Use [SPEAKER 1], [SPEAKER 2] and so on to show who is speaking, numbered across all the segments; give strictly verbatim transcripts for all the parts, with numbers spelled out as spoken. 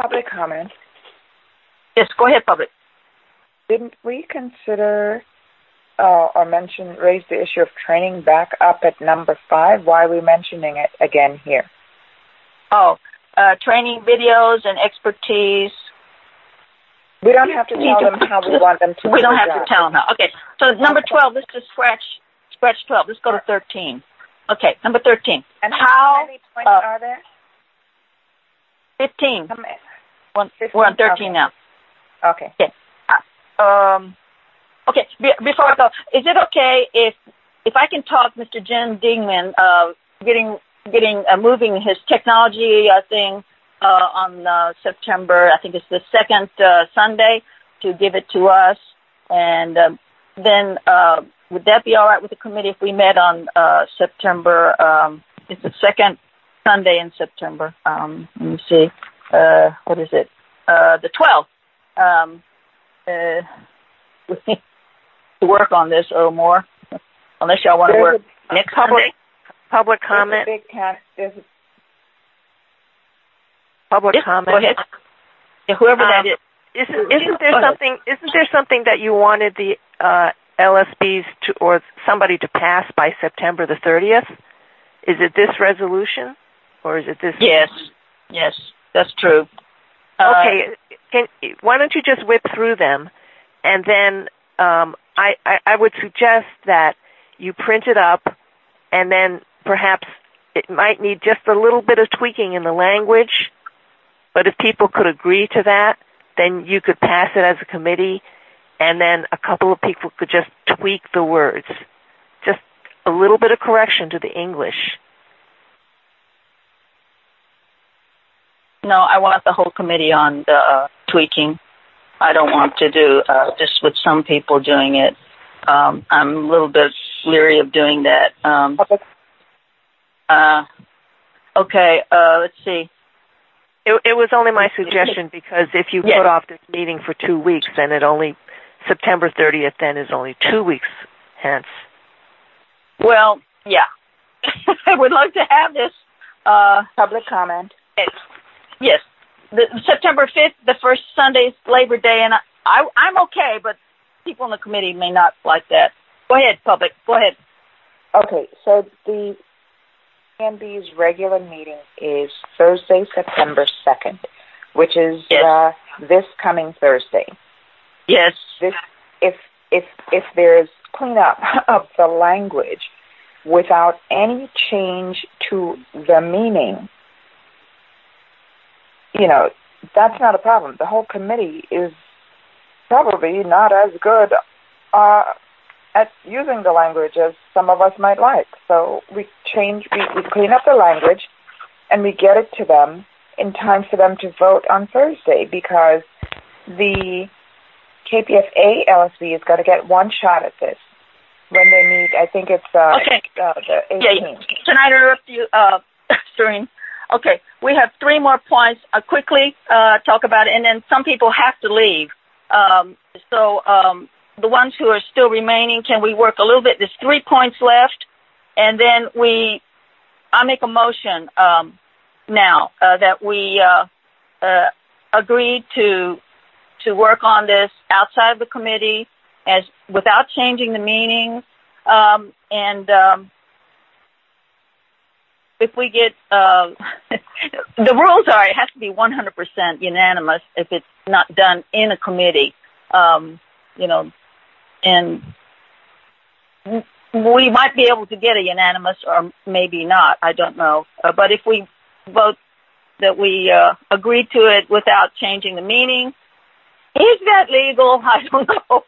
[SPEAKER 1] Public comment.
[SPEAKER 2] Yes, go ahead, public.
[SPEAKER 1] Didn't we consider uh, or mention, raise the issue of training back up at number five? Why are we mentioning it again here?
[SPEAKER 2] Oh, uh, training videos and expertise.
[SPEAKER 1] We don't have to tell them how we want them to.
[SPEAKER 2] We don't have to tell them how. Okay, so number twelve, let's just scratch, scratch twelve. Let's go to thirteen. Okay, number thirteen.
[SPEAKER 1] And
[SPEAKER 2] how,
[SPEAKER 1] how many points
[SPEAKER 2] uh,
[SPEAKER 1] are there?
[SPEAKER 2] fifteen.
[SPEAKER 1] How many?
[SPEAKER 2] One,
[SPEAKER 1] fifteen?
[SPEAKER 2] We're on thirteen
[SPEAKER 1] Okay.
[SPEAKER 2] now.
[SPEAKER 1] Okay.
[SPEAKER 2] Okay. Uh, um, okay, be, before I go, is it okay if if I can talk Mister Jim Dingman, uh, getting, getting uh, moving his technology uh, thing uh, on uh, September, I think it's the second uh, Sunday, to give it to us, and uh, then uh, would that be all right with the committee if we met on uh, September, um, it's the second Sunday in September, um, let me see, uh, what is it, uh, the twelfth, um, uh, we need to work on this a little more, unless y'all want to
[SPEAKER 1] There's
[SPEAKER 2] work
[SPEAKER 1] a,
[SPEAKER 2] next
[SPEAKER 3] public,
[SPEAKER 2] Sunday.
[SPEAKER 3] Public
[SPEAKER 1] There's
[SPEAKER 3] comment.
[SPEAKER 1] a big can, there's a,
[SPEAKER 3] Public
[SPEAKER 2] Yes,
[SPEAKER 3] comment.
[SPEAKER 2] go ahead. Yeah, whoever
[SPEAKER 3] Um,
[SPEAKER 2] that is.
[SPEAKER 3] Isn't, isn't
[SPEAKER 2] Go
[SPEAKER 3] there
[SPEAKER 2] ahead.
[SPEAKER 3] something? Isn't there something that you wanted the uh, L S Bs to, or somebody to pass by September the thirtieth? Is it this resolution, or is it this?
[SPEAKER 2] Yes, yes, that's true. Uh,
[SPEAKER 3] Okay. Can, why don't you just whip through them, and then um, I, I, I would suggest that you print it up, and then perhaps it might need just a little bit of tweaking in the language. But if people could agree to that, then you could pass it as a committee, and then a couple of people could just tweak the words. Just a little bit of correction to the English.
[SPEAKER 2] No, I want the whole committee on the uh, tweaking. I don't want to do uh, just with some people doing it. Um, I'm a little bit leery of doing that. Um, uh, okay, uh, let's see.
[SPEAKER 3] It, it was only my suggestion because if you
[SPEAKER 2] Yes.
[SPEAKER 3] put off this meeting for two weeks, then it only, September thirtieth then is only two weeks hence.
[SPEAKER 2] Well, yeah. I would like to have this. Uh,
[SPEAKER 1] public comment.
[SPEAKER 2] yes, the, September fifth, the first Sunday is Labor Day, and I, I, I'm okay, but people in the committee may not like that. Go ahead, public. Go ahead.
[SPEAKER 1] Okay, so the P N B's regular meeting is Thursday, September second, which is
[SPEAKER 2] Yes.
[SPEAKER 1] uh, this coming Thursday.
[SPEAKER 2] Yes.
[SPEAKER 1] This, if if if there's cleanup of the language without any change to the meaning, you know, that's not a problem. The whole committee is probably not as good uh, at using the language as some of us might like. So we change, we, we clean up the language, and we get it to them in time for them to vote on Thursday, because the K P F A L S B is going to get one shot at this when they meet. I think it's uh,
[SPEAKER 2] Okay.
[SPEAKER 1] uh, the eighteenth.
[SPEAKER 2] Yeah, can I interrupt you, uh, Serene? Okay, we have three more points. Uh, quickly uh, talk about it, and then some people have to leave. Um, so um, the ones who are still remaining, can we work a little bit? There's three points left, and then we, I make a motion um, now uh, that we uh, uh, agree to to work on this outside of the committee, as without changing the meaning, um, and um, if we get, uh, the rules are it has to be one hundred percent unanimous if it's not done in a committee, um, you know, and we might be able to get a unanimous or maybe not, I don't know. Uh, but if we vote that we uh, agree to it without changing the meaning, is that legal? I don't know.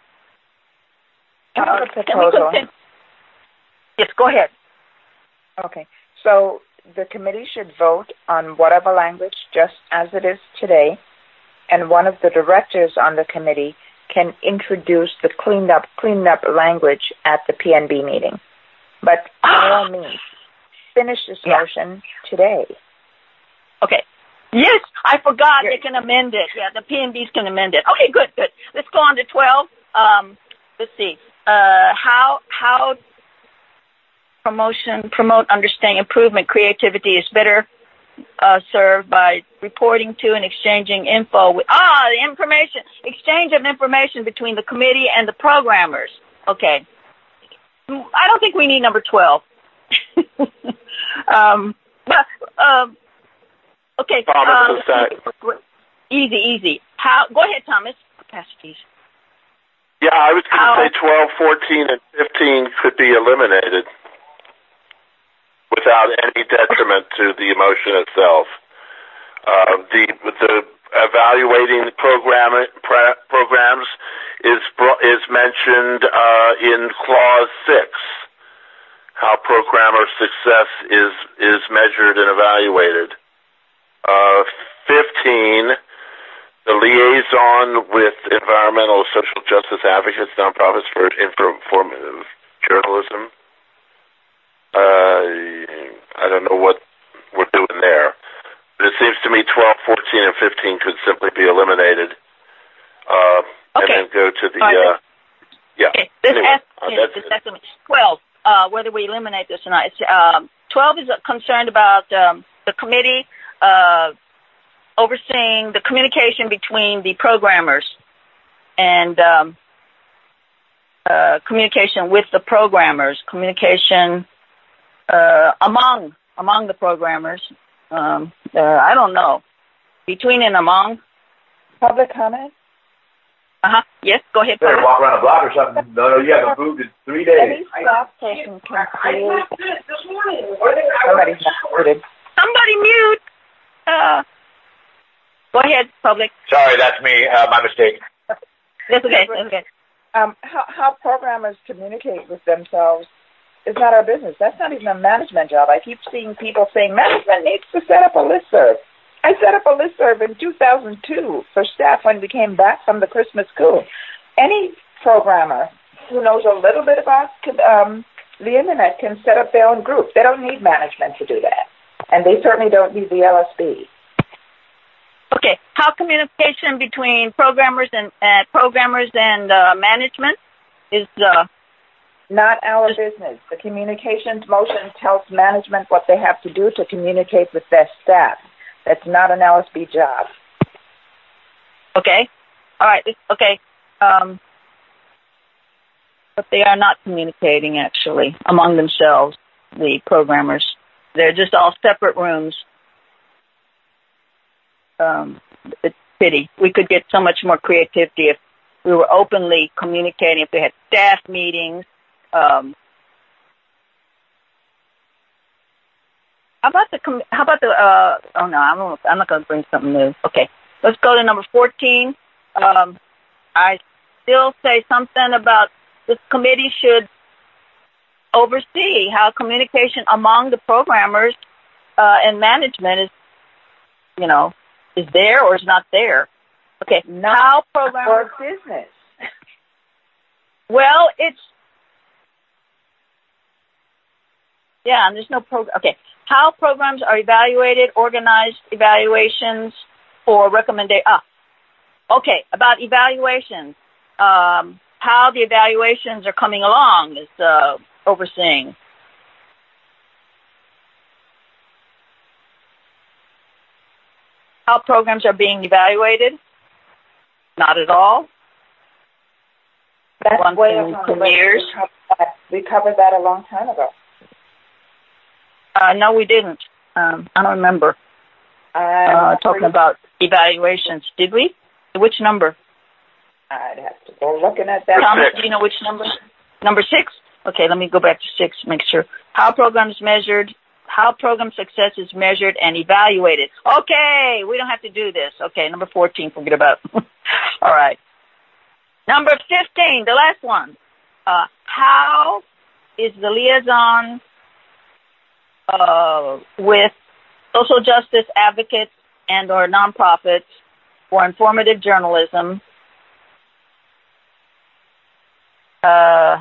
[SPEAKER 1] I have a
[SPEAKER 2] Uh, can we
[SPEAKER 1] proposal.
[SPEAKER 2] continue? Yes, go ahead.
[SPEAKER 1] Okay. So the committee should vote on whatever language just as it is today, and one of the directors on the committee can introduce the cleaned up, cleaned up language at the P N B meeting. But by all means, finish this
[SPEAKER 2] Yeah.
[SPEAKER 1] motion today.
[SPEAKER 2] Okay. Yes, I forgot
[SPEAKER 1] You're-
[SPEAKER 2] they can amend it. Yeah, the P N Bs can amend it. Okay, good, good. Let's go on to twelve. Um, let's see. Uh, how, how promotion, promote understanding, improvement, creativity is better uh, served by reporting to and exchanging info with, ah, the information, exchange of information between the committee and the programmers. Okay. I don't think we need number twelve. um, but, um, okay.
[SPEAKER 4] Thomas,
[SPEAKER 2] um, easy, easy. How, go ahead, Thomas. Pass, please.
[SPEAKER 4] Yeah, I was going to say twelve, fourteen, and fifteen could be eliminated without any detriment to the emotion itself. Uh, the the evaluating program pra- programs is is mentioned uh, in clause six. How programmer success is is measured and evaluated. Uh, fifteen. The liaison with environmental social justice advocates, nonprofits for informative journalism. Uh, I don't know what we're doing there. But it seems to me twelve, fourteen, and fifteen could simply be eliminated. Uh,
[SPEAKER 2] okay.
[SPEAKER 4] And then go to the,
[SPEAKER 2] right,
[SPEAKER 4] uh, yeah.
[SPEAKER 2] Okay. This
[SPEAKER 4] anyway,
[SPEAKER 2] ask,
[SPEAKER 4] uh,
[SPEAKER 2] this
[SPEAKER 4] that's
[SPEAKER 2] ask, twelve, uh, whether we eliminate this or not. It's, um, twelve is concerned about um, the committee uh, overseeing the communication between the programmers and um, uh, communication with the programmers, communication uh, among among the programmers. Um, uh, I don't know. Between and among.
[SPEAKER 1] Public comment?
[SPEAKER 2] Uh-huh. Yes, go ahead.
[SPEAKER 5] Better walk around the block or something. No, no, you haven't moved in three days.
[SPEAKER 1] Any staff person can create. Somebody's not muted.
[SPEAKER 2] Somebody mute. Uh, go ahead, public.
[SPEAKER 5] Sorry, that's me. Uh, my mistake.
[SPEAKER 2] That's okay. That's okay.
[SPEAKER 1] Um, how, how programmers communicate with themselves is not our business. That's not even a management job. I keep seeing people saying management needs to set up a listserv. I set up a listserv in two thousand two for staff when we came back from the Christmas school. Any programmer who knows a little bit about um, the Internet can set up their own group. They don't need management to do that. And they certainly don't need the L S B.
[SPEAKER 2] Okay. How communication between programmers and uh, programmers and uh, management is uh,
[SPEAKER 1] not our business. The communications motion tells management what they have to do to communicate with their staff. That's not an L S B job.
[SPEAKER 2] Okay. All right. Okay. Um, but they are not communicating, actually, among themselves, the programmers. They're just all separate rooms. Um, it's a pity. We could get so much more creativity if we were openly communicating, if we had staff meetings. Um, How about the, how about the, uh, oh no, I'm not, I'm not going to bring something new. Okay. Let's go to number fourteen. Um, I still say something about this committee should oversee how communication among the programmers, uh, and management is, you know, is there or is not there. Okay.
[SPEAKER 1] Not
[SPEAKER 2] how programmers.
[SPEAKER 1] For business.
[SPEAKER 2] Well, it's, yeah, and there's no program. Okay. How programs are evaluated, organized evaluations for recommendation. Ah, okay, about evaluations. Um, how the evaluations are coming along is uh, overseeing. How programs are being evaluated? Not at all.
[SPEAKER 1] That's
[SPEAKER 2] Once
[SPEAKER 1] way
[SPEAKER 2] in
[SPEAKER 1] up
[SPEAKER 2] two
[SPEAKER 1] on
[SPEAKER 2] years.
[SPEAKER 1] We covered, that. we covered that a long time ago.
[SPEAKER 2] Uh, no, we didn't. Um, I don't remember uh, talking about evaluations. Did we? Which number?
[SPEAKER 1] I'd have to go looking at that.
[SPEAKER 2] Thomas, do you know which number? Number six? Okay, let me go back to six, make sure. How programs measured, how program success is measured and evaluated. Okay, we don't have to do this. Okay, number fourteen, forget about it. All right. Number fifteen, the last one. Uh, how is the liaison Uh, with social justice advocates and or nonprofits for informative journalism. Uh,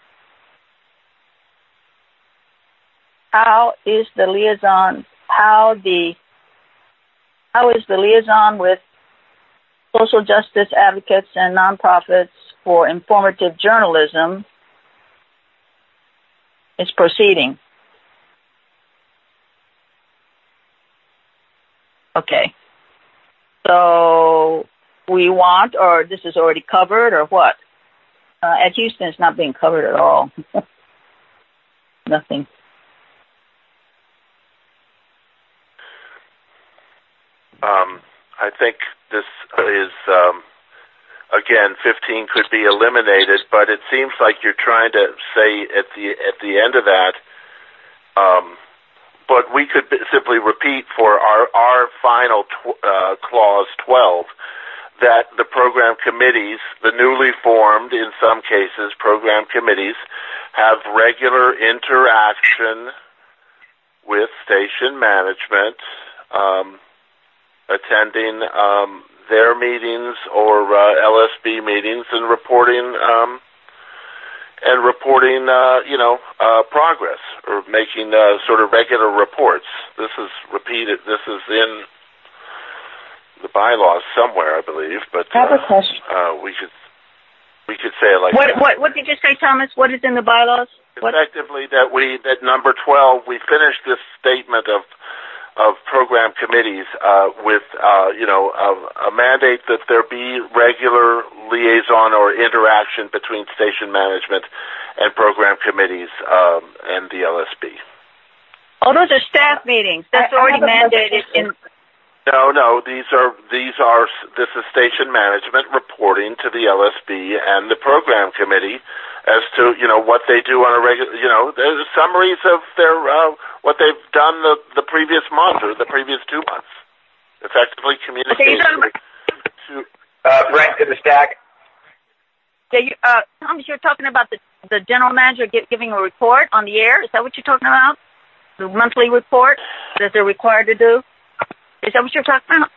[SPEAKER 2] how is the liaison, how the, how is the liaison with social justice advocates and nonprofits for informative journalism is proceeding? Okay. So we want, or this is already covered, or what? Uh, at Houston, it's not being covered at all. Nothing.
[SPEAKER 4] Um, I think this is, um, again, fifteen could be eliminated, but it seems like you're trying to say at the at the end of that, um, but we could simply repeat for our, our final tw- uh, clause twelve that the program committees, the newly formed, in some cases, program committees, have regular interaction with station management, um, attending um, their meetings or uh, L S B meetings and reporting um, and reporting, uh, you know, uh, progress or making uh, sort of regular reports. This is repeated. This is in the bylaws somewhere, I believe. But
[SPEAKER 1] I have
[SPEAKER 4] uh,
[SPEAKER 1] a question.
[SPEAKER 4] Uh, we could we could say it like
[SPEAKER 2] What,
[SPEAKER 4] that.
[SPEAKER 2] what, what did you say, Thomas? What is in the bylaws? What?
[SPEAKER 4] Effectively, that we that number twelve, we finished this statement of of program committees uh, with, uh, you know, a, a mandate that there be regular liaison or interaction between station management and program committees um, and the L S B.
[SPEAKER 2] Oh, those are staff meetings. That's
[SPEAKER 1] I- I
[SPEAKER 2] already
[SPEAKER 1] have a
[SPEAKER 2] mandated in.
[SPEAKER 4] No, no, these are these are this is station management reporting to the L S B and the program committee as to, you know, what they do on a regular, you know, there's summaries of their uh, what they've done the the previous month or the previous two months. Effectively communicating to
[SPEAKER 5] Uh, Frank to the stack.
[SPEAKER 2] So you, uh, Thomas, you're talking about the the general manager gi- giving a report on the air. Is that what you're talking about? The monthly report that they're required to do. Is that what you're talking about?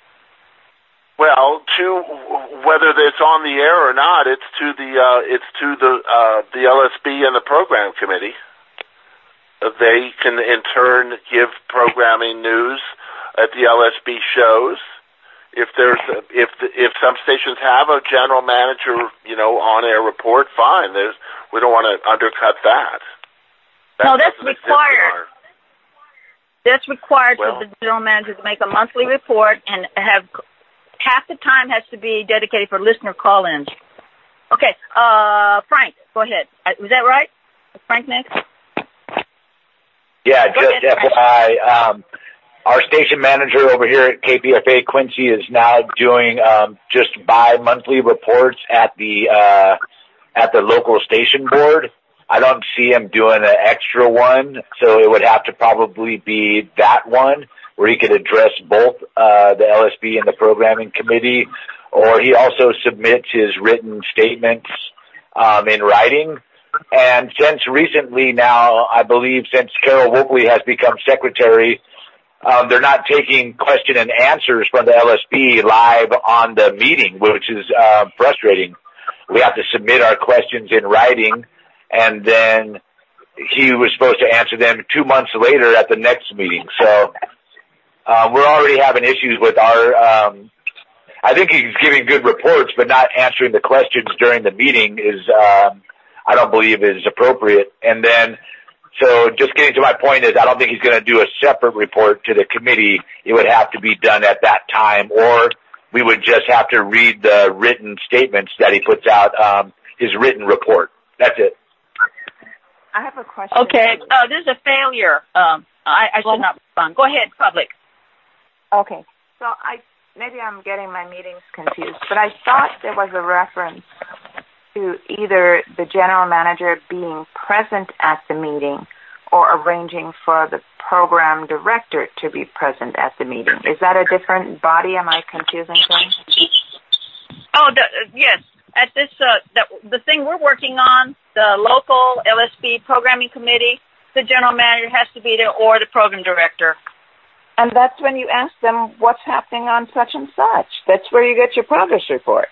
[SPEAKER 4] Well, to whether it's on the air or not, it's to the uh, it's to the uh, the L S B and the program committee. Uh, they can in turn give programming news at the L S B shows. If there's a, if if some stations have a general manager, you know, on air report, fine. There's we don't want to undercut that. that
[SPEAKER 2] No, that's
[SPEAKER 4] doesn't exist in
[SPEAKER 2] required.
[SPEAKER 4] our-
[SPEAKER 2] That's required
[SPEAKER 4] Well-
[SPEAKER 2] for the general manager to make a monthly report and have half the time has to be dedicated for listener call-ins. Okay, uh, Frank, go ahead. Uh, Was that right? Is Frank next?
[SPEAKER 5] Yeah,
[SPEAKER 2] Go
[SPEAKER 5] just
[SPEAKER 2] ahead,
[SPEAKER 5] F Y I, um, our station manager over here at K P F A, Quincy, is now doing um, just bi-monthly reports at the uh, at the local station board. I don't see him doing an extra one, so it would have to probably be that one where he could address both uh, the L S B and the programming committee, or he also submits his written statements um, in writing. And since recently now, I believe since Carol Wopley has become secretary, um, they're not taking question and answers from the L S B live on the meeting, which is uh, frustrating. We have to submit our questions in writing, and then he was supposed to answer them two months later at the next meeting. So um, we're already having issues with our um, – I think he's giving good reports, but not answering the questions during the meeting is um, – I don't believe is appropriate. And then, so just getting to my point is I don't think he's going to do a separate report to the committee. It would have to be done at that time, or we would just have to read the written statements that he puts out, um, his written report. That's it.
[SPEAKER 1] I have a question.
[SPEAKER 2] Okay, uh, this is a failure. Um, I, I should
[SPEAKER 1] Well-
[SPEAKER 2] not respond. Go ahead, public.
[SPEAKER 1] Okay. So I maybe I'm getting my meetings confused, but I thought there was a reference to either the general manager being present at the meeting or arranging for the program director to be present at the meeting. Is that a different body? Am I confusing things?
[SPEAKER 2] Oh, the, uh, yes. At this, uh, the, the thing we're working on, the local L S B programming committee, the general manager has to be there or the program director.
[SPEAKER 1] And that's when you ask them what's happening on such and such. That's where you get your progress report.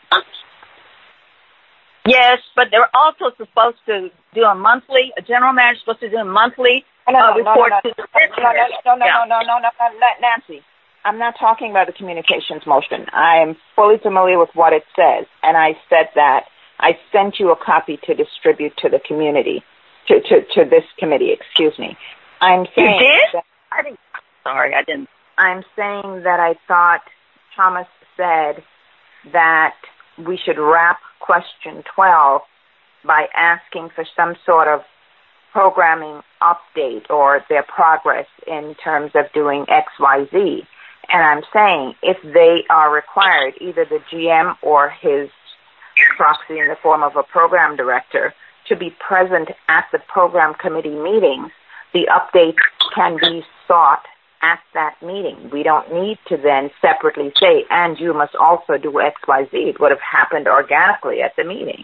[SPEAKER 2] Yes, but they're also supposed to do a monthly, a general manager is supposed to do a monthly
[SPEAKER 1] No, no,
[SPEAKER 2] uh,
[SPEAKER 1] no, no,
[SPEAKER 2] report
[SPEAKER 1] no,
[SPEAKER 2] to the
[SPEAKER 1] no, no,
[SPEAKER 2] listeners.
[SPEAKER 1] no, no,
[SPEAKER 2] Yeah.
[SPEAKER 1] no, no, no, no, no, Nancy. I'm not talking about the communications motion. I am fully familiar with what it says, and I said that I sent you a copy to distribute to the community, to, to, to this committee, excuse me. I'm saying
[SPEAKER 2] You did?
[SPEAKER 1] that
[SPEAKER 2] I didn't. Sorry, I didn't.
[SPEAKER 6] I'm saying that I thought Thomas said that we should wrap question twelve by asking for some sort of programming update or their progress in terms of doing X Y Z. And I'm saying if they are required, either the G M or his proxy in the form of a program director, to be present at the program committee meetings, the updates can be sought at that meeting. We don't need to then separately say, and you must also do X Y Z. It would have happened organically at the meeting.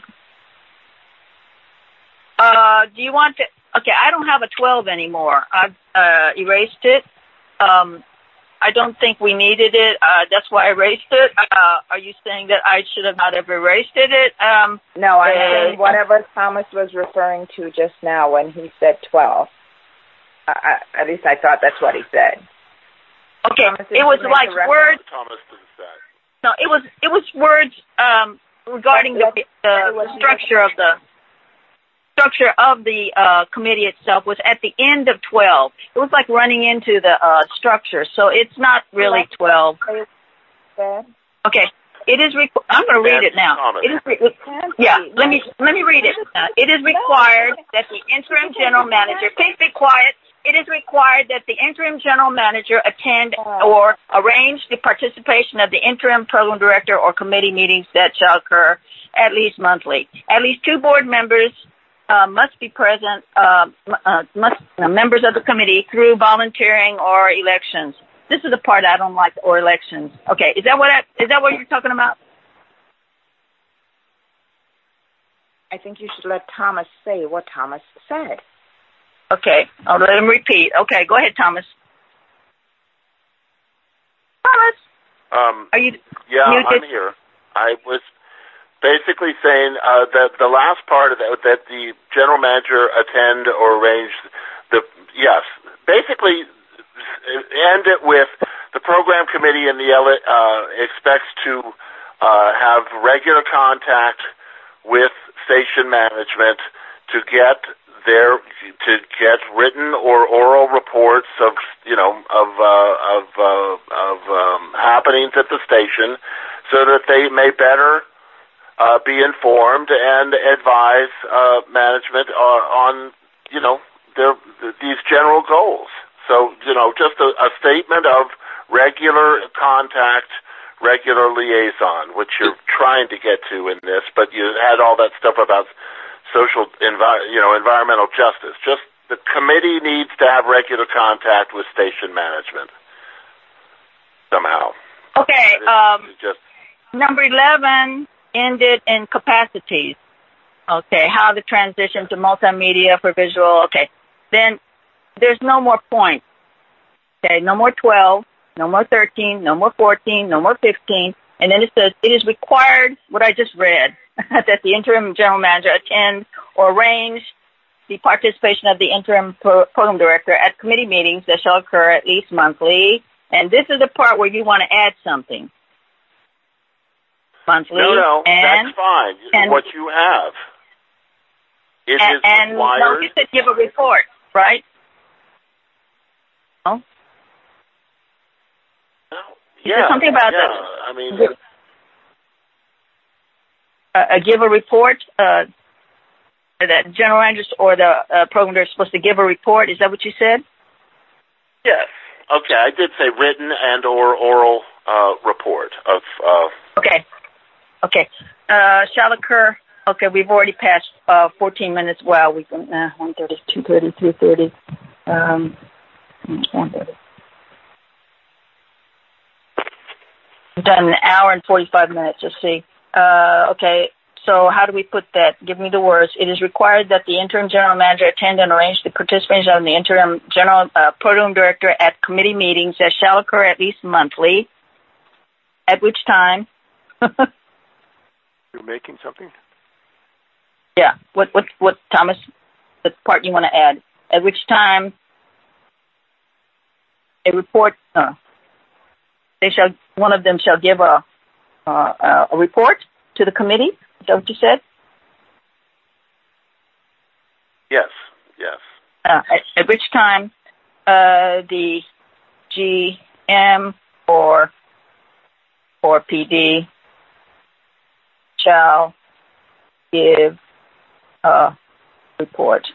[SPEAKER 2] Uh, do you want to? Okay, I don't have a twelve anymore. I've uh, erased it. Um, I don't think we needed it. Uh, that's why I erased it. Uh, are you saying that I should have not have erased it? Um,
[SPEAKER 6] no, I'm
[SPEAKER 2] uh,
[SPEAKER 6] saying whatever Thomas was referring to just now when he said twelve. Uh, I, at least I thought that's what he said.
[SPEAKER 2] Okay, it was like words.
[SPEAKER 4] Thomas didn't say.
[SPEAKER 2] No, it was it was words um, regarding the, the structure of the. structure of the uh, committee itself was at the end of twelve. It was like running into the uh, structure, so it's not really twelve. Okay, it is. Requ- I'm going to read it now. It is. Re- yeah, let me let me read it. Uh, it is required that the interim general manager. Please be quiet. It is required that the interim general manager attend or arrange the participation of the interim program director or committee meetings that shall occur at least monthly. At least two board members Uh, must be present, uh, uh, must, uh, members of the committee through volunteering or elections. This is the part I don't like, or elections. Okay, is that what I, is that what you're talking about?
[SPEAKER 6] I think you should let Thomas say what Thomas said.
[SPEAKER 2] Okay, I'll let him repeat. Okay, go ahead, Thomas. Thomas,
[SPEAKER 4] um,
[SPEAKER 2] are you?
[SPEAKER 4] Yeah,
[SPEAKER 2] muted?
[SPEAKER 4] I'm here. I was basically saying uh, that the last part of that, that the general manager attend or arrange the, yes, basically end it with the program committee and the uh, expects to uh, have regular contact with station management to get their, to get written or oral reports of, you know, of, uh, of, uh, of um, happenings at the station so that they may better Uh, be informed and advise uh, management uh, on, you know, their these general goals. So, you know, just a, a statement of regular contact, regular liaison, which you're trying to get to in this, but you had all that stuff about social, envi- you know, environmental justice. Just the committee needs to have regular contact with station management somehow.
[SPEAKER 2] Okay. Um,
[SPEAKER 4] just
[SPEAKER 2] number eleven. Ended in capacities. Okay, how the transition to multimedia for visual. Okay, then there's no more points. Okay, no more twelve, no more thirteen, no more fourteen, no more fifteen. And then it says it is required, what I just read, that the interim general manager attend or arrange the participation of the interim pro- program director at committee meetings that shall occur at least monthly. And this is the part where you want to add something. Monthly.
[SPEAKER 4] No, no,
[SPEAKER 2] and,
[SPEAKER 4] that's fine.
[SPEAKER 2] And,
[SPEAKER 4] what you have. It
[SPEAKER 2] and,
[SPEAKER 4] is
[SPEAKER 2] and
[SPEAKER 4] required.
[SPEAKER 2] No, you said give a report, right? No?
[SPEAKER 4] No.
[SPEAKER 2] You
[SPEAKER 4] Yeah,
[SPEAKER 2] said something about
[SPEAKER 4] yeah.
[SPEAKER 2] that.
[SPEAKER 4] I mean,
[SPEAKER 2] uh, uh, give a report. Uh, that general manager or the uh, program director is supposed to give a report. Is that what you said?
[SPEAKER 4] yes. Okay, I did say written and or oral uh, report of. Uh,
[SPEAKER 2] okay. Okay. Uh, shall occur. Okay, we've already passed uh, fourteen minutes. Wow, we can uh, one thirty, two thirty, three thirty, um, one thirty. We've done an hour and forty-five minutes. Let's see. Uh, okay. So how do we put that? Give me the words. It is required that the interim general manager attend and arrange the participation of the interim general uh, program director at committee meetings that shall occur at least monthly, at which time.
[SPEAKER 7] You're making something?
[SPEAKER 2] Yeah. What, what, what, Thomas, the part you want to add? At which time a report, uh, they shall, one of them shall give a, uh, a report to the committee. Is that what you said?
[SPEAKER 4] yes, yes.
[SPEAKER 2] Uh, at, at which time uh, the G M or or P D shall give a report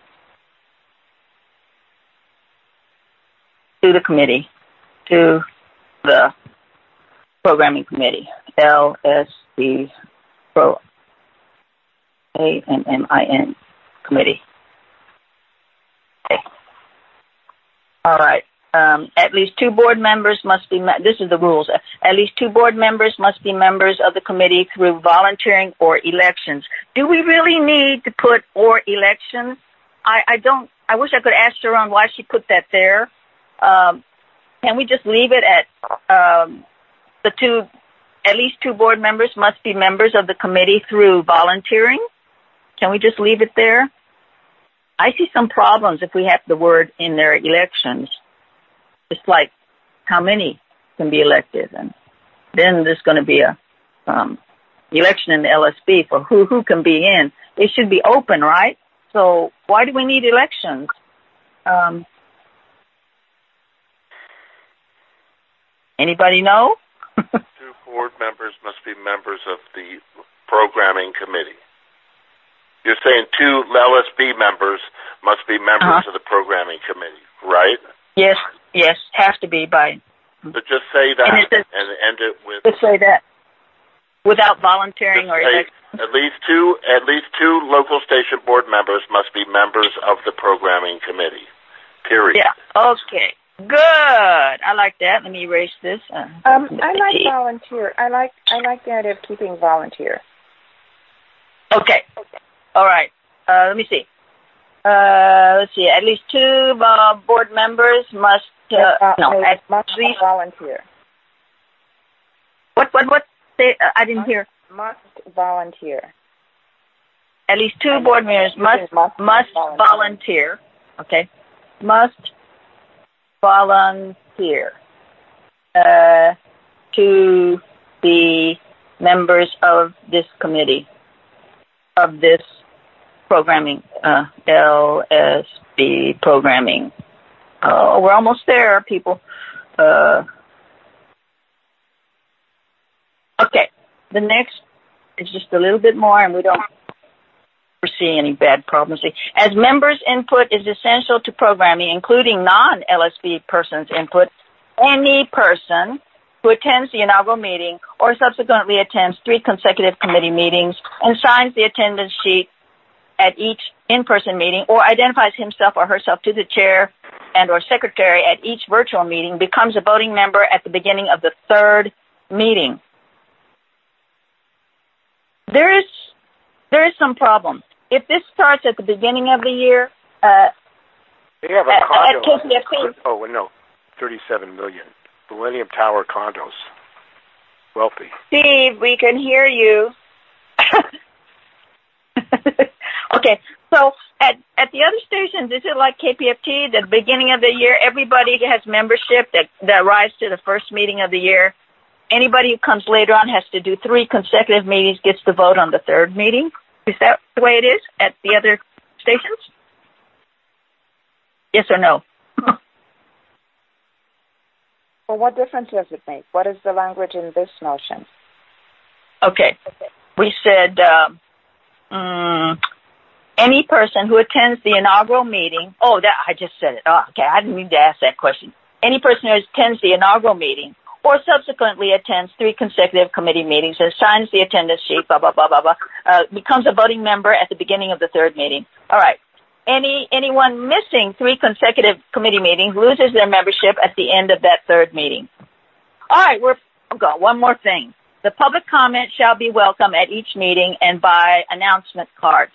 [SPEAKER 2] to the committee, to the programming committee, L S B Pro A N M I N committee. Okay. All right. Um, at least two board members must be, this is the rules, at least two board members must be members of the committee through volunteering or elections. Do we really need to put or elections? I, I don't, I wish I could ask Sharon why she put that there. Um, can we just leave it at um, the two, at least two board members must be members of the committee through volunteering? Can we just leave it there? I see some problems if we have the word in their elections. It's like how many can be elected, and then there's going to be a um, election in the L S B for who who can be in. It should be open, right? So why do we need elections? Um, anybody know?
[SPEAKER 4] Two board members must be members of the programming committee. You're saying two L S B members must be members uh-huh. of the programming committee, right?
[SPEAKER 2] Yes, yes, has to be by.
[SPEAKER 4] So just say that and, says, and end it with.
[SPEAKER 2] Just say that without volunteering or election.
[SPEAKER 4] At least two, at least two local station board members must be members of the programming committee. Period.
[SPEAKER 2] Yeah. Okay. Good. I like that. Let me erase this. Uh,
[SPEAKER 6] um, I like volunteer. I like I like the idea of keeping volunteer.
[SPEAKER 2] Okay. Okay. All right. Uh, let me see. Uh, let's see. At least two uh, board members must uh, no at
[SPEAKER 6] must
[SPEAKER 2] least
[SPEAKER 6] volunteer.
[SPEAKER 2] What what what? Say, uh, I didn't
[SPEAKER 6] must,
[SPEAKER 2] hear.
[SPEAKER 6] Must volunteer.
[SPEAKER 2] At least two and board members must must, must volunteer. volunteer. Okay. Must volunteer uh, to be members of this committee, of this programming, uh, L S B programming. Oh, we're almost there, people. Uh, okay, the next is just a little bit more, and we don't foresee any bad problems. As members' input is essential to programming, including non-L S B persons' input, any person who attends the inaugural meeting or subsequently attends three consecutive committee meetings and signs the attendance sheet at each in-person meeting or identifies himself or herself to the chair and or secretary at each virtual meeting becomes a voting member at the beginning of the third meeting. There is there is some problem. If this starts at the beginning of the year, uh,
[SPEAKER 7] they have a
[SPEAKER 2] at,
[SPEAKER 7] condo.
[SPEAKER 2] at K P F P,
[SPEAKER 7] oh no, thirty-seven million. Millennium Tower condos. Wealthy.
[SPEAKER 2] Steve, we can hear you. Okay, so at, at the other stations, is it like K P F T, the beginning of the year, everybody has membership that, that arrives to the first meeting of the year? Anybody who comes later on has to do three consecutive meetings, gets to vote on the third meeting? Is that the way it is at the other stations? Yes or no?
[SPEAKER 6] Well, what difference does it make? What is the language in this motion?
[SPEAKER 2] Okay. We said um, um, any person who attends the inaugural meeting. Oh, that I just said it. Oh, okay, I didn't need to ask that question. Any person who attends the inaugural meeting or subsequently attends three consecutive committee meetings and signs the attendance sheet, blah, blah, blah, blah, blah, uh, becomes a voting member at the beginning of the third meeting. All right. Any anyone missing three consecutive committee meetings loses their membership at the end of that third meeting. All right, we're I've got one more thing. The public comment shall be welcome at each meeting and by announcement cards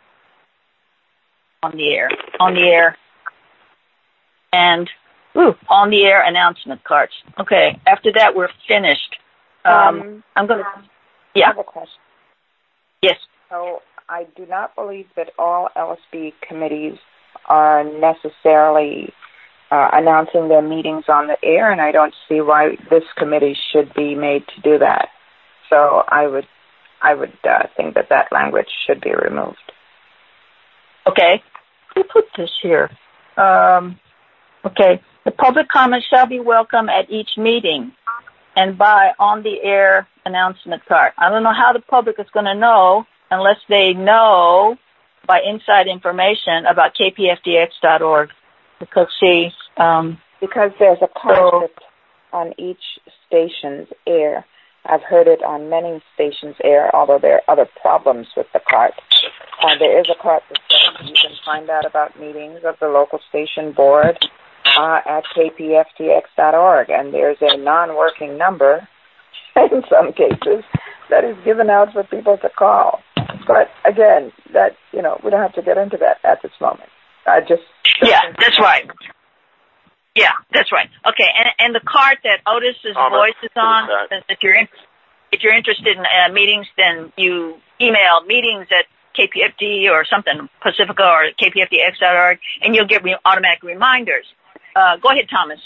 [SPEAKER 2] on the air, on the air, and ooh, on the air announcement cards. Okay, after that we're finished. Um, um I'm gonna. Yeah.
[SPEAKER 6] I have a question.
[SPEAKER 2] Yes.
[SPEAKER 6] So I do not believe that all L S B committees are necessarily uh, announcing their meetings on the air, and I don't see why this committee should be made to do that. So I would, I would uh, think that that language should be removed.
[SPEAKER 2] Okay. Who put this here? Um, okay. The public comment shall be welcome at each meeting and by on-the-air announcement card. I don't know how the public is going to know unless they know by inside information about K P F D X dot org. Because, see, um,
[SPEAKER 1] because there's a card so, on each station's air. I've heard it on many stations' air, although there are other problems with the cart. Uh, there is a cart that says you can find out about meetings of the local station board uh, at K P F D X dot org, and there's a non-working number in some cases that is given out for people to call. But again, that you know, we don't have to get into that at this moment. I just
[SPEAKER 2] yeah, that's right. Yeah, that's right. Okay, and and the card that Otis's um, voice is on, if you're in, if you're interested in uh, meetings, then you email meetings at K P F D or something, Pacifica or K P F D X dot org, and you'll get re- automatic reminders. Uh, go ahead, Thomas.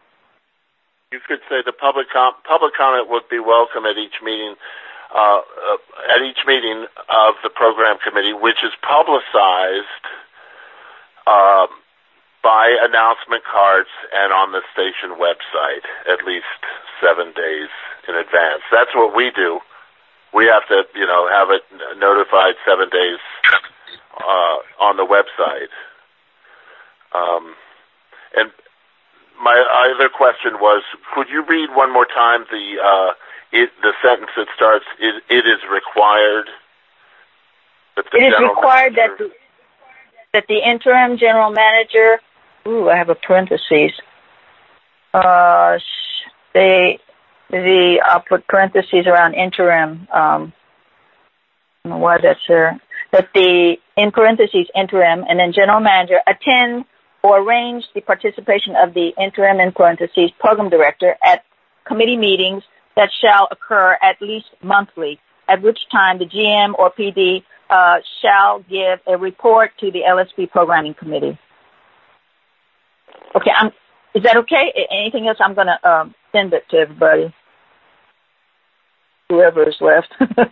[SPEAKER 4] You could say the public com- public comment would be welcome at each meeting, uh, uh, at each meeting of the program committee, which is publicized um, by announcement cards and on the station website at least seven days in advance. That's what we do. We have to, you know, have it notified seven days uh, on the website. Um, and my other question was, could you read one more time the uh, it, the sentence that starts, it, it is required that the
[SPEAKER 2] It is
[SPEAKER 4] general
[SPEAKER 2] required
[SPEAKER 4] manager,
[SPEAKER 2] that the, that the interim general manager, ooh, I have a parentheses, uh, they, the, I'll put parentheses around interim, um, I don't know why that's there, that the, in parentheses, interim, and then general manager attend or arrange the participation of the interim, in parentheses, program director at committee meetings that shall occur at least monthly, at which time the G M or P D uh, shall give a report to the L S P programming committee. Okay, I'm, is that okay? Anything else? I'm going to um, send it to everybody, whoever is left.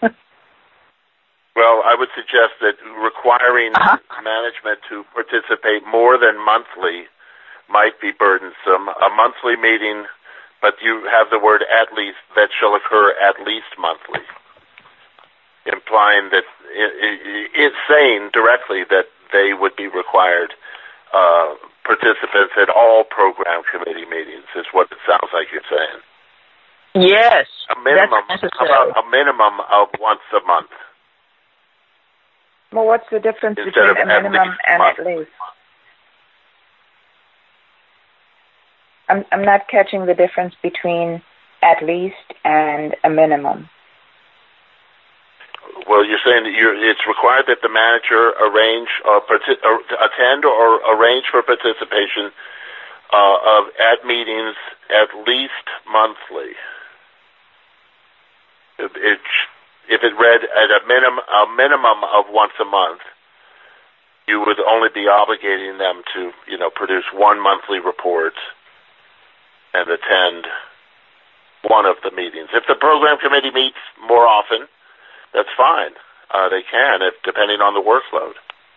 [SPEAKER 4] Well, I would suggest that requiring
[SPEAKER 2] uh-huh.
[SPEAKER 4] management to participate more than monthly might be burdensome. A monthly meeting, but you have the word at least, that shall occur at least monthly, implying that it, it, it's saying directly that they would be required uh, participants at all program committee meetings, is what it sounds like you're saying.
[SPEAKER 2] Yes,
[SPEAKER 4] a minimum,
[SPEAKER 2] that's necessary.
[SPEAKER 4] How about a minimum of once a month?
[SPEAKER 1] Well, what's the difference
[SPEAKER 4] Instead
[SPEAKER 1] between a minimum and
[SPEAKER 4] month.
[SPEAKER 1] at least? I'm, I'm not catching the difference between at least and a minimum.
[SPEAKER 4] Well, you're saying that you're, it's required that the manager arrange or partic- or attend or arrange for participation uh, of at meetings at least monthly. It, it, if it read at a minimum a minimum of once a month, you would only be obligating them to, you know, produce one monthly report and attend one of the meetings. If the program committee meets more often, that's fine. Uh, they can, if, depending on the workload.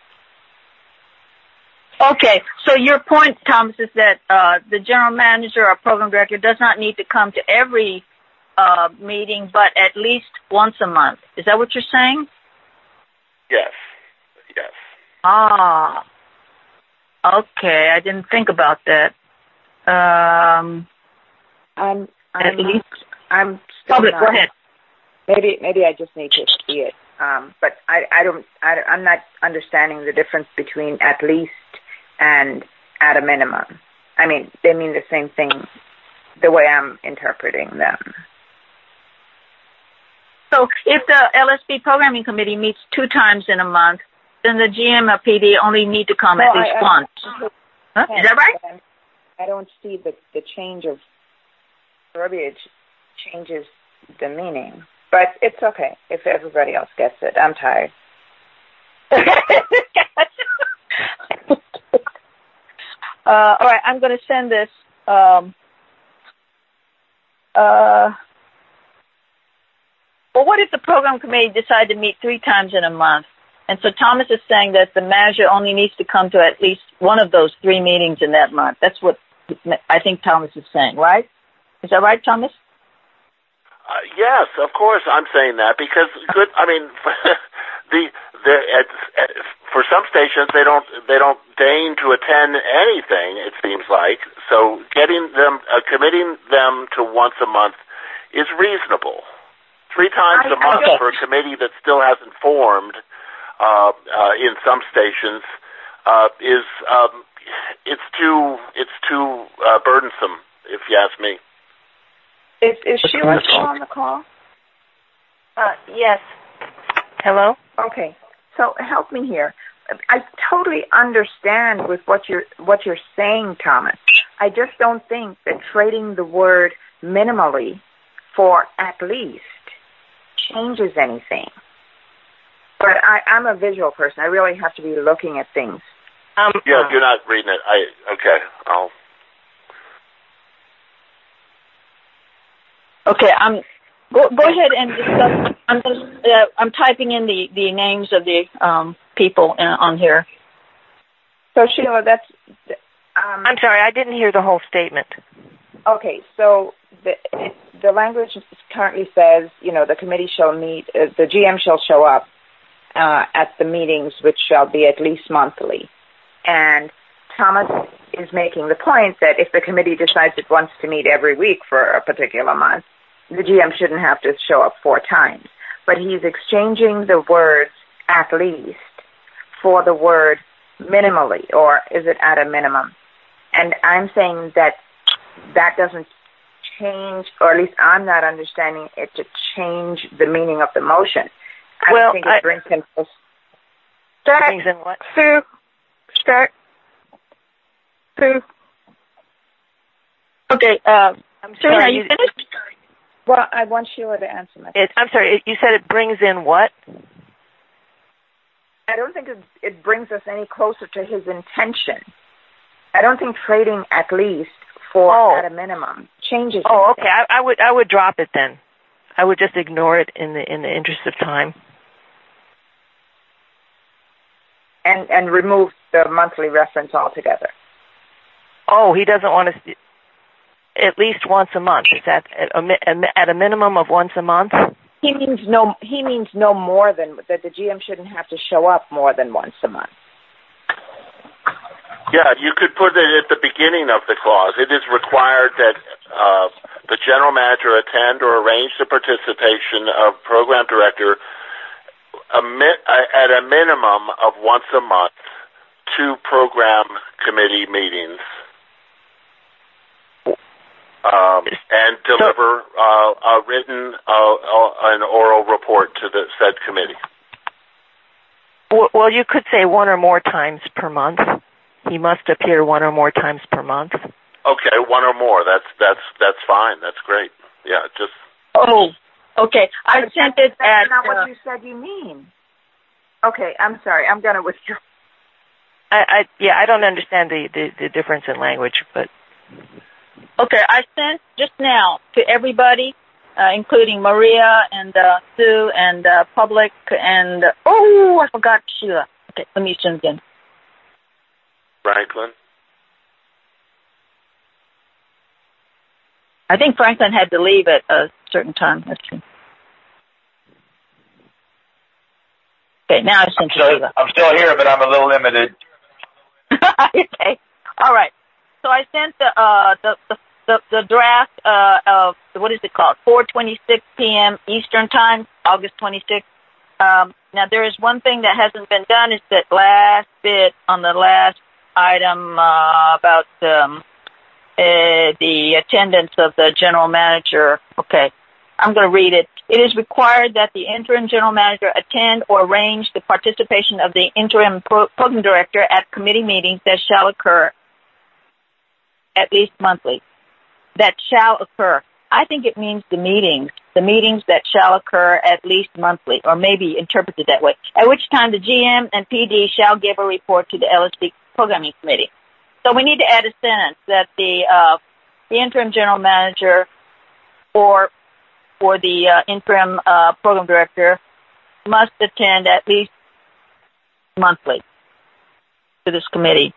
[SPEAKER 2] Okay, so your point, Thomas, is that uh, the general manager or program director does not need to come to every uh, meeting, but at least once a month. Is that what you're saying?
[SPEAKER 4] Yes. Yes.
[SPEAKER 2] Ah. Okay, I didn't think about that. Um,
[SPEAKER 1] I'm, I'm,
[SPEAKER 2] at least
[SPEAKER 1] I'm still
[SPEAKER 2] public.
[SPEAKER 1] not,
[SPEAKER 2] Go ahead.
[SPEAKER 1] Maybe, maybe I just need to see it. Um, but I, I don't, I, I'm not understanding the difference between at least and at a minimum. I mean, they mean the same thing the way I'm interpreting them.
[SPEAKER 2] So if the L S P programming committee meets two times in a month, then the G M or P D only need to come
[SPEAKER 1] no,
[SPEAKER 2] at least
[SPEAKER 1] I, I,
[SPEAKER 2] once.
[SPEAKER 1] I,
[SPEAKER 2] huh? Is that right?
[SPEAKER 1] I don't see the, the change of verbiage changes the meaning. But it's okay if everybody else gets it. I'm tired. uh, all right, I'm going to send this. Um, uh, well, what if the program committee decide to meet three times in a month? And so Thomas is saying that the manager only needs to come to at least one of those three meetings in that month. That's what
[SPEAKER 2] I think Thomas is saying, right? Is that right, Thomas?
[SPEAKER 4] Uh, yes, of course I'm saying that because good. I mean, the the at, at, for some stations they don't they don't deign to attend anything. It seems like so getting them uh, committing them to once a month is reasonable. Three times
[SPEAKER 2] I,
[SPEAKER 4] a month
[SPEAKER 2] okay.
[SPEAKER 4] for a committee that still hasn't formed uh, uh, in some stations uh, is um, it's too it's too uh, burdensome, if you ask me.
[SPEAKER 1] Is, is Sheila still on the call?
[SPEAKER 3] Uh, yes. Hello?
[SPEAKER 6] Okay. So help me here. I totally understand with what you're what you're saying, Thomas. I just don't think that trading the word minimally for at least changes anything. But I, I'm a visual person. I really have to be looking at things.
[SPEAKER 3] Um,
[SPEAKER 4] yeah, if you're not reading it, I okay. I'll.
[SPEAKER 2] Okay, I'm. Go, go ahead and discuss. I'm just, uh, I'm typing in the, the names of the um, people in, on here.
[SPEAKER 1] So Sheila, that's. Um,
[SPEAKER 3] I'm sorry, I didn't hear the whole statement.
[SPEAKER 1] Okay, so the the language currently says, you know, the committee shall meet, uh, the G M shall show up uh, at the meetings, which shall be at least monthly.
[SPEAKER 6] And Thomas is making the point that if the committee decides it wants to meet every week for a particular month, the G M shouldn't have to show up four times. But he's exchanging the words at least for the word minimally, or is it at a minimum? And I'm saying that that doesn't change, or at least I'm not understanding it to change the meaning of the motion. I
[SPEAKER 3] well,
[SPEAKER 6] think it
[SPEAKER 3] I,
[SPEAKER 6] brings him close.
[SPEAKER 3] brings in what?
[SPEAKER 2] Sue, start. Sue. Okay, uh,
[SPEAKER 3] I'm
[SPEAKER 2] Serena,
[SPEAKER 3] sorry.
[SPEAKER 2] are you finished?
[SPEAKER 1] Well, I want Sheila to answer my
[SPEAKER 3] It, I'm sorry, it, you said it brings in what?
[SPEAKER 6] I don't think it, it brings us any closer to his intention. I don't think trading at least for
[SPEAKER 3] Oh.
[SPEAKER 6] at a minimum changes.
[SPEAKER 3] Oh,
[SPEAKER 6] anything.
[SPEAKER 3] okay. I, I would I would drop it then. I would just ignore it in the in the interest of time.
[SPEAKER 6] And and remove the monthly reference altogether.
[SPEAKER 3] Oh, he doesn't want to. At least once a month. Is that at a, at a minimum of once a month?
[SPEAKER 1] He means no. He means no more than that. The G M shouldn't have to show up more than once a month.
[SPEAKER 4] Yeah, you could put it at the beginning of the clause. It is required that uh, the general manager attend or arrange the participation of program director a mi- at a minimum of once a month to program committee meetings. Um, and deliver uh, a written, uh, uh, an oral report to the said committee.
[SPEAKER 3] Well, you could say one or more times per month. He must appear one or more times per month.
[SPEAKER 4] Okay, one or more. That's that's that's fine. That's great. Yeah, just.
[SPEAKER 2] Oh, okay. I
[SPEAKER 6] But
[SPEAKER 2] sent
[SPEAKER 6] that's,
[SPEAKER 2] it
[SPEAKER 6] that's
[SPEAKER 2] at.
[SPEAKER 6] not
[SPEAKER 2] Uh,
[SPEAKER 6] what you said you mean. Okay, I'm sorry. I'm going to withdraw.
[SPEAKER 3] I, I yeah, I don't understand the, the, the difference in language, but.
[SPEAKER 2] Okay, I sent just now to everybody, uh, including Maria and uh, Sue and uh, Public and, uh, oh, I forgot Sheila. Okay, let me send again.
[SPEAKER 4] Franklin?
[SPEAKER 2] I think Franklin had to leave at a certain time. Let's see. Okay, now I sent
[SPEAKER 5] I'm
[SPEAKER 2] to
[SPEAKER 5] still,
[SPEAKER 2] Sheila.
[SPEAKER 5] I'm still here, but I'm a little limited.
[SPEAKER 2] Okay, all right. So I sent the uh, the, the the the draft uh, of what is it called? four twenty-six p.m. Eastern Time, August twenty-sixth. Um, now there is one thing that hasn't been done. Is that last bit on the last item uh, about um, uh, the attendance of the general manager. Okay, I'm going to read it. It is required that the interim general manager attend or arrange the participation of the interim pro- program director at committee meetings that shall occur at least monthly. That shall occur. I think it means the meetings, the meetings that shall occur at least monthly, or maybe interpreted that way, at which time the G M and P D shall give a report to the L S D programming committee. So we need to add a sentence that the uh, the interim general manager or or the uh, interim uh, program director must attend at least monthly to this committee.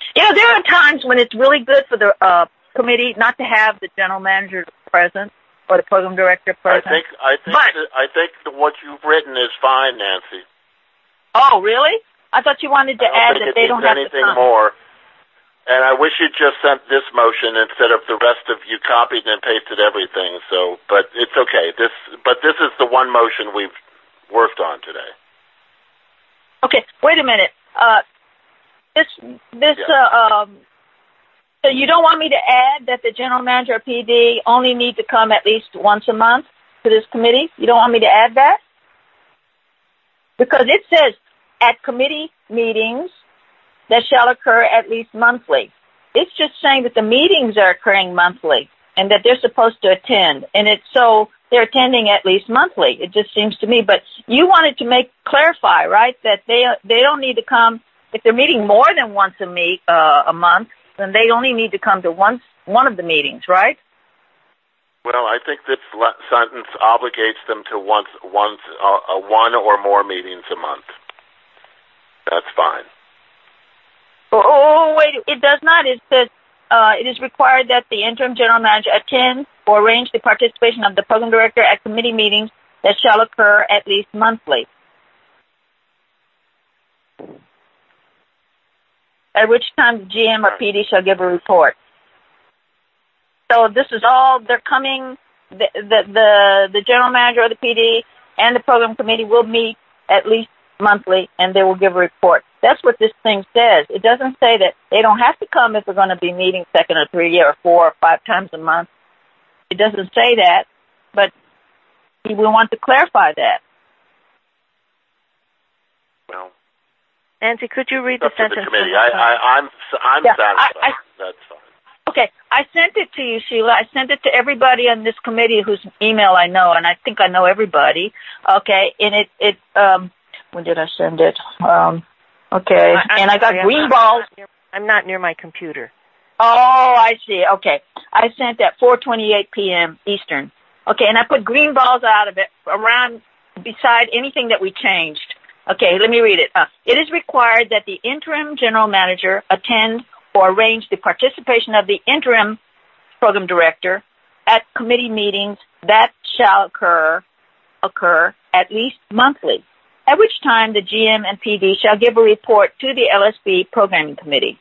[SPEAKER 2] You know, there are times when it's really good for the uh, committee not to have the general manager present or the program director present.
[SPEAKER 4] I think I think
[SPEAKER 2] but,
[SPEAKER 4] that, I think that what you've written is fine, Nancy.
[SPEAKER 2] Oh, really? I thought you wanted to
[SPEAKER 4] I don't
[SPEAKER 2] add
[SPEAKER 4] think
[SPEAKER 2] that
[SPEAKER 4] it
[SPEAKER 2] they
[SPEAKER 4] needs
[SPEAKER 2] don't have
[SPEAKER 4] anything
[SPEAKER 2] to come.
[SPEAKER 4] more. And I wish you'd just sent this motion instead of the rest of you copied and pasted everything. So, but it's okay. This, but this is the one motion we've worked on today.
[SPEAKER 2] Okay, wait a minute. Uh, this, this,
[SPEAKER 4] Yeah.
[SPEAKER 2] uh, um, so you don't want me to add that the general manager or P D only need to come at least once a month to this committee? You don't want me to add that? Because it says at committee meetings that shall occur at least monthly. It's just saying that the meetings are occurring monthly and that they're supposed to attend. And it's so they're attending at least monthly. It just seems to me. But you wanted to make clarify, right, that they they don't need to come if they're meeting more than once a meet uh, a month. Then they only need to come to once one of the meetings, right?
[SPEAKER 4] Well, I think this sentence obligates them to once once uh, one or more meetings a month. That's fine.
[SPEAKER 2] Oh, oh, wait, it does not. It says uh, it is required that the interim general manager attend or arrange the participation of the program director at committee meetings that shall occur at least monthly. At which time the G M or P D shall give a report. So this is all, they're coming, the, the, the, the general manager or the P D and the program committee will meet at least monthly and they will give a report. That's what this thing says. It doesn't say that they don't have to come if they're going to be meeting second or three or four or five times a month. It doesn't say that, but we want to clarify that.
[SPEAKER 4] Well,
[SPEAKER 3] Nancy, could you read
[SPEAKER 4] up
[SPEAKER 3] the
[SPEAKER 4] to
[SPEAKER 3] sentence?
[SPEAKER 4] the committee. I, I, I'm I'm
[SPEAKER 2] Yeah,
[SPEAKER 4] satisfied.
[SPEAKER 2] I, I,
[SPEAKER 4] That's fine.
[SPEAKER 2] Okay, I sent it to you, Sheila. I sent it to everybody on this committee whose email I know, and I think I know everybody. Okay, and it, it, um, when did I send it? Um, okay,
[SPEAKER 3] I,
[SPEAKER 2] and I got
[SPEAKER 3] sorry,
[SPEAKER 2] green
[SPEAKER 3] I'm
[SPEAKER 2] balls.
[SPEAKER 3] Not near, I'm not near my computer.
[SPEAKER 2] Oh, I see. Okay, I sent at four twenty-eight p.m. Eastern. Okay, and I put green balls out of it around beside anything that we changed. Okay, let me read it. Uh, it is required that the interim general manager attend or arrange the participation of the interim program director at committee meetings that shall occur occur at least monthly, at which time the G M and P D shall give a report to the L S B programming committee.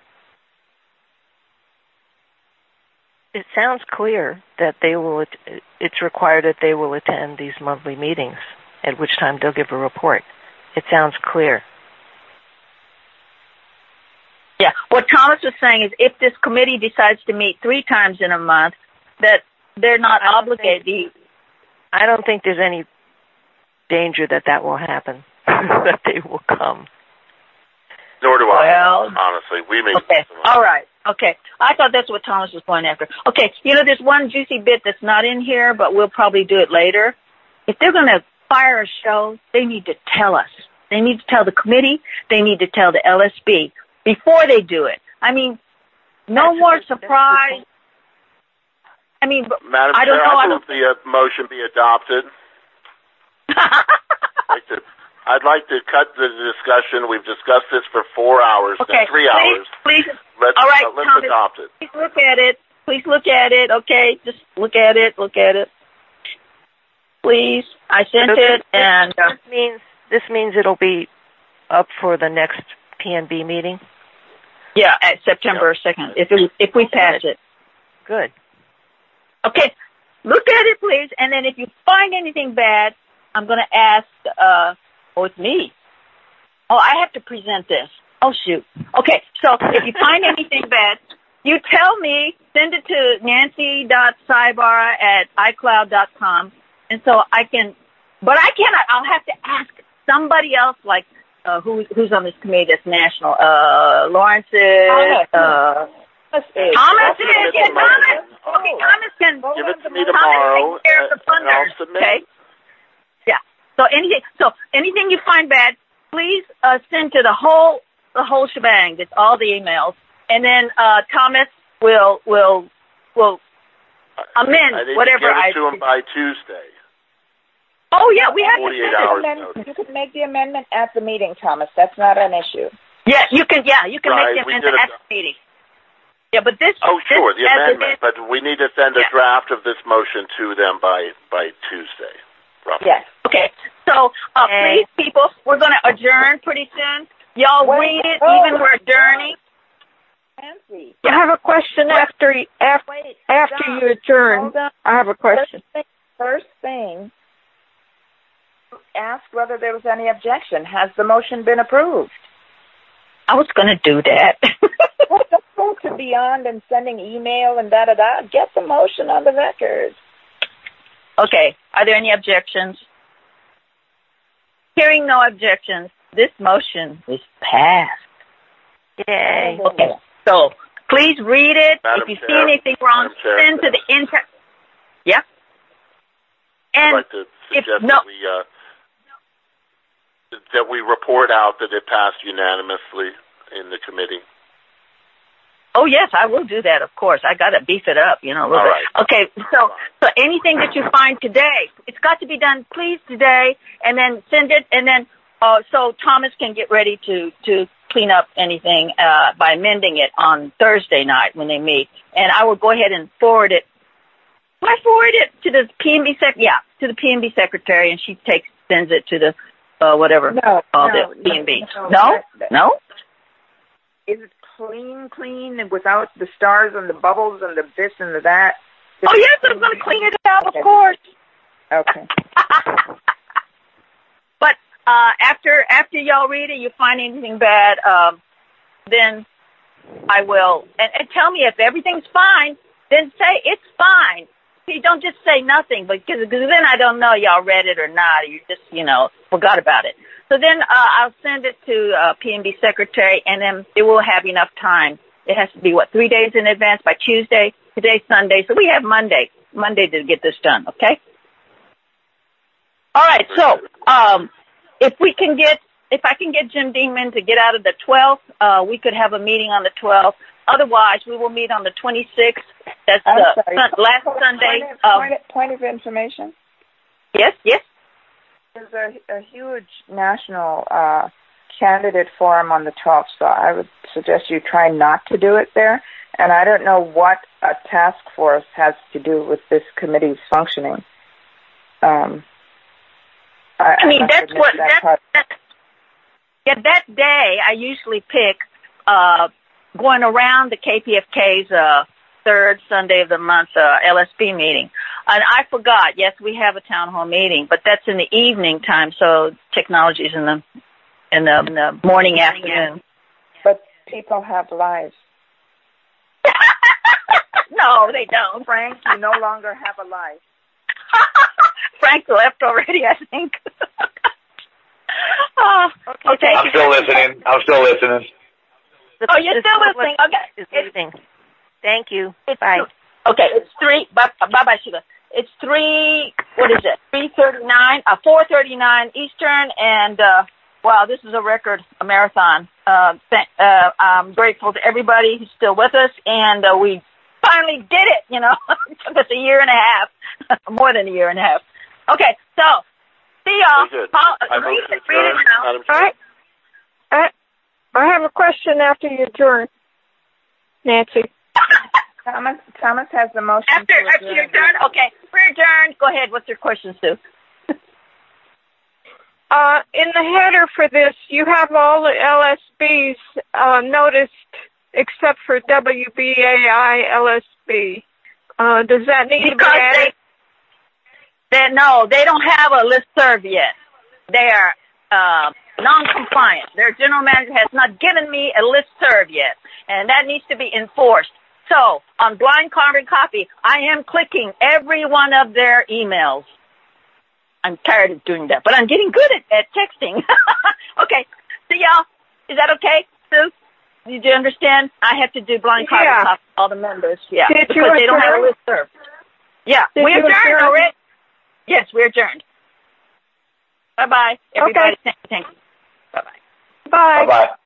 [SPEAKER 3] It sounds clear that they will. It's required that they will attend these monthly meetings, at which time they'll give a report. It sounds clear.
[SPEAKER 2] Yeah, what Thomas was saying is if this committee decides to meet three times in a month, that they're not
[SPEAKER 3] I
[SPEAKER 2] obligated.
[SPEAKER 3] Think, I don't think there's any danger that that will happen, that they will come.
[SPEAKER 4] Nor do I,
[SPEAKER 2] well,
[SPEAKER 4] honestly. We may.
[SPEAKER 2] Okay, all right. Okay, I thought that's what Thomas was going after. Okay, you know, there's one juicy bit that's not in here, but we'll probably do it later. If they're going to fire a show, they need to tell us. They need to tell the committee. They need to tell the L S B before they do it. I mean, no
[SPEAKER 3] That's
[SPEAKER 2] more
[SPEAKER 3] a,
[SPEAKER 2] surprise. I mean,
[SPEAKER 4] Madam
[SPEAKER 2] I don't
[SPEAKER 4] Chair,
[SPEAKER 2] know.
[SPEAKER 4] I
[SPEAKER 2] I
[SPEAKER 4] move
[SPEAKER 2] don't...
[SPEAKER 4] the uh, motion be adopted. I'd like, to, I'd like to cut the discussion. We've discussed this for four hours,
[SPEAKER 2] okay,
[SPEAKER 4] now, three
[SPEAKER 2] please,
[SPEAKER 4] hours.
[SPEAKER 2] Please,
[SPEAKER 4] let's,
[SPEAKER 2] all right,
[SPEAKER 4] uh, let's
[SPEAKER 2] Thomas,
[SPEAKER 4] adopt it.
[SPEAKER 2] Please look at it. Please look at it. Okay, just look at it. Look at it. Please, I sent
[SPEAKER 3] So
[SPEAKER 2] it,
[SPEAKER 3] this,
[SPEAKER 2] and uh,
[SPEAKER 3] this means this means it'll be up for the next P N B meeting.
[SPEAKER 2] yeah, at September second. If it, if we pass it,
[SPEAKER 3] Good.
[SPEAKER 2] okay. Look at it, please, and then if you find anything bad, I'm going to ask. Uh, oh, it's me. Oh, I have to present this. Oh, shoot. Okay, so if you find anything bad, you tell me. Send it to nancy dot cybara at icloud dot com. And so I can, but I cannot, I'll have to ask somebody else, like, uh, who, who's on this committee that's national, uh, Lawrence is,
[SPEAKER 1] Thomas.
[SPEAKER 2] uh,
[SPEAKER 1] Thomas is.
[SPEAKER 2] Thomas is,
[SPEAKER 4] I'll
[SPEAKER 2] yeah,
[SPEAKER 4] submit the
[SPEAKER 2] Thomas.
[SPEAKER 4] motion.
[SPEAKER 2] Okay, Thomas can,
[SPEAKER 4] Give it to me
[SPEAKER 2] Thomas
[SPEAKER 4] tomorrow,
[SPEAKER 2] takes care of the
[SPEAKER 4] and- and I'll
[SPEAKER 2] funders,
[SPEAKER 4] submit
[SPEAKER 2] okay?
[SPEAKER 4] it.
[SPEAKER 2] Yeah. So anything, so anything you find bad, please, uh, send to the whole, the whole shebang. That's all the emails. And then, uh, Thomas will, will, will amend
[SPEAKER 4] I need
[SPEAKER 2] whatever
[SPEAKER 4] to give
[SPEAKER 2] I.
[SPEAKER 4] it to him by Tuesday.
[SPEAKER 2] Oh yeah, we have to
[SPEAKER 4] forty-eight
[SPEAKER 2] send it.
[SPEAKER 4] hours
[SPEAKER 1] Amend-
[SPEAKER 4] notice.
[SPEAKER 1] you can make the amendment at the meeting, Thomas. That's not an issue.
[SPEAKER 2] Yeah, you can. Yeah, you can
[SPEAKER 4] Right,
[SPEAKER 2] make them
[SPEAKER 4] we
[SPEAKER 2] into
[SPEAKER 4] did it-
[SPEAKER 2] at the meeting. Yeah, but this.
[SPEAKER 4] Oh, sure,
[SPEAKER 2] this,
[SPEAKER 4] the
[SPEAKER 2] as it
[SPEAKER 4] amendment,
[SPEAKER 2] is-
[SPEAKER 4] but we need to send a
[SPEAKER 2] Yeah.
[SPEAKER 4] draft of this motion to them by, by Tuesday, roughly.
[SPEAKER 2] Yes. Okay. So, uh,
[SPEAKER 3] Okay.
[SPEAKER 2] please, people, we're going to adjourn pretty soon. Y'all
[SPEAKER 1] Wait,
[SPEAKER 2] read it,
[SPEAKER 1] oh,
[SPEAKER 2] even we're adjourning.
[SPEAKER 1] Nancy,
[SPEAKER 8] I have a question after after
[SPEAKER 1] wait.
[SPEAKER 8] after
[SPEAKER 1] stop.
[SPEAKER 8] you adjourn.
[SPEAKER 1] Hold on.
[SPEAKER 8] I have a question.
[SPEAKER 1] First thing, first thing, ask whether there was any objection. Has the motion been approved?
[SPEAKER 2] I was going to do that.
[SPEAKER 1] Well, don't go to Beyond and sending email and da-da-da. Get the motion on the record.
[SPEAKER 2] Okay. Are there any objections? Hearing no objections, this motion is passed.
[SPEAKER 3] Yay.
[SPEAKER 2] Okay. So please read it.
[SPEAKER 4] Madam
[SPEAKER 2] if you
[SPEAKER 4] Chair,
[SPEAKER 2] see anything wrong,
[SPEAKER 4] Madam Chair,
[SPEAKER 2] send to the inter. Yeah.
[SPEAKER 4] I'd
[SPEAKER 2] And
[SPEAKER 4] like to
[SPEAKER 2] if
[SPEAKER 4] suggest
[SPEAKER 2] no,
[SPEAKER 4] that we, uh, that we report out that it passed unanimously in the committee.
[SPEAKER 2] oh yes, I will do that. Of course, I got to beef it up, you know. A little
[SPEAKER 4] All
[SPEAKER 2] bit.
[SPEAKER 4] right.
[SPEAKER 2] Okay. So so anything that you find today, it's got to be done, please, today, and then send it, and then uh, so Thomas can get ready to to clean up anything uh, by amending it on Thursday night when they meet, and I will go ahead and forward it. Will I forward it to the P M B sec? Yeah, to the P M B secretary, and she takes sends it to the uh, whatever.
[SPEAKER 1] No,
[SPEAKER 2] uh,
[SPEAKER 1] no,
[SPEAKER 2] the P M B.
[SPEAKER 1] no,
[SPEAKER 2] No,
[SPEAKER 1] that- that-
[SPEAKER 2] no.
[SPEAKER 1] Is it clean, clean, and without the stars and the bubbles and the this and the that?
[SPEAKER 2] Oh yes, I'm going to clean it up,
[SPEAKER 1] Okay.
[SPEAKER 2] of course.
[SPEAKER 1] Okay.
[SPEAKER 2] But uh, after after y'all read it, you find anything bad, um, then I will and, and tell me if everything's fine. Then say it's fine. See, don't just say nothing, because then I don't know y'all read it or not. Or you just you know forgot about it. So then uh, I'll send it to uh, P M B secretary, and then it will have enough time. It has to be what three days in advance by Tuesday. Today's Sunday, so we have Monday. Monday to get this done. Okay. All right. So um, if we can get, if I can get Jim Dingman to get out of the twelfth, uh, we could have a meeting on the twelfth. Otherwise, we will meet on the twenty-sixth. That's
[SPEAKER 1] I'm
[SPEAKER 2] the
[SPEAKER 1] sorry.
[SPEAKER 2] sun- last
[SPEAKER 1] Point of-
[SPEAKER 2] Sunday.
[SPEAKER 1] Point of,
[SPEAKER 2] Um,
[SPEAKER 1] point of, point of information.
[SPEAKER 2] yes, yes.
[SPEAKER 1] There's a, a huge national uh, candidate forum on the twelfth, so I would suggest you try not to do it there. And I don't know what a task force has to do with this committee's functioning. Um, I,
[SPEAKER 2] I mean,
[SPEAKER 1] must
[SPEAKER 2] that's
[SPEAKER 1] admit
[SPEAKER 2] what
[SPEAKER 1] that
[SPEAKER 2] that,
[SPEAKER 1] part-
[SPEAKER 2] that. Yeah, that day I usually pick uh, going around the K P F K's uh, third Sunday of the month uh, L S B meeting, and I forgot. Yes, we have a town hall meeting, but that's in the evening time, so technology's in the in the, in the morning afternoon.
[SPEAKER 1] But people have lives.
[SPEAKER 2] No, they don't.
[SPEAKER 1] Frank, you no longer have a life.
[SPEAKER 2] Frank left already, I think. Oh, okay.
[SPEAKER 3] Okay,
[SPEAKER 5] I'm still listening. I'm still listening.
[SPEAKER 3] The-
[SPEAKER 2] Oh, you're
[SPEAKER 3] the
[SPEAKER 2] still
[SPEAKER 3] public
[SPEAKER 2] listening. Okay.
[SPEAKER 3] is
[SPEAKER 2] It's-
[SPEAKER 3] leaving. Thank you.
[SPEAKER 2] It's
[SPEAKER 3] Bye.
[SPEAKER 2] Okay, it's three. Bye bye, Sheila. It's three. What is it? Three thirty-nine. Uh, four thirty-nine Eastern. And uh, wow, this is a record, a marathon. Uh, th- uh, I'm grateful to everybody who's still with us, and uh, we finally did it. You know, it took us a year and a half, more than a year and a half. Okay, so see y'all.
[SPEAKER 4] Very good.
[SPEAKER 2] Paul,
[SPEAKER 4] I
[SPEAKER 2] read
[SPEAKER 4] move
[SPEAKER 2] it,
[SPEAKER 4] to
[SPEAKER 2] read it
[SPEAKER 4] adjourn,
[SPEAKER 2] now.
[SPEAKER 4] Madam
[SPEAKER 8] All
[SPEAKER 4] Chair.
[SPEAKER 8] right. I, I have a question after you adjourn, Nancy.
[SPEAKER 1] Thomas, Thomas has the motion.
[SPEAKER 2] After
[SPEAKER 1] to
[SPEAKER 2] after you're
[SPEAKER 1] adjourn.
[SPEAKER 2] done, okay, we're adjourned. Go ahead. What's your question, Sue?
[SPEAKER 8] Uh, in the header for this, you have all the L S Bs uh, noticed except for W B A I L S B. Uh, does that need to be
[SPEAKER 2] Because
[SPEAKER 8] added?
[SPEAKER 2] they, they no, they don't have a listserv yet. They are uh, non-compliant. Their general manager has not given me a listserv yet, and that needs to be enforced. So on Blind Carbon Copy, I am clicking every one of their emails. I'm tired of doing that, but I'm getting good at, at texting. Okay, see y'all. Is that okay, Sue? Did you understand? I have to do Blind Carbon
[SPEAKER 8] Yeah.
[SPEAKER 2] Copy for all the members. Yeah,
[SPEAKER 8] Did you
[SPEAKER 2] because they don't have a
[SPEAKER 8] adjourn?
[SPEAKER 2] listserv. Yeah,
[SPEAKER 8] Did
[SPEAKER 2] we
[SPEAKER 8] you
[SPEAKER 2] adjourned
[SPEAKER 8] adjourn?
[SPEAKER 2] already. Yes, we're adjourned. Bye bye, everybody.
[SPEAKER 8] Okay.
[SPEAKER 2] Thank you. Bye bye.
[SPEAKER 8] Bye.
[SPEAKER 5] Bye-bye.